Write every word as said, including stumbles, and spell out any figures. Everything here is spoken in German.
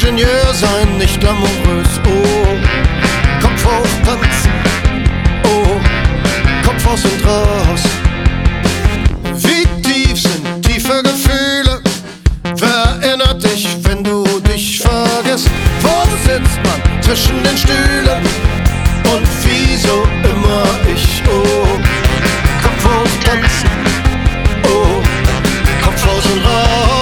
Ingenieur sein, nicht glamourös. Oh, Kopf hoch, Panzer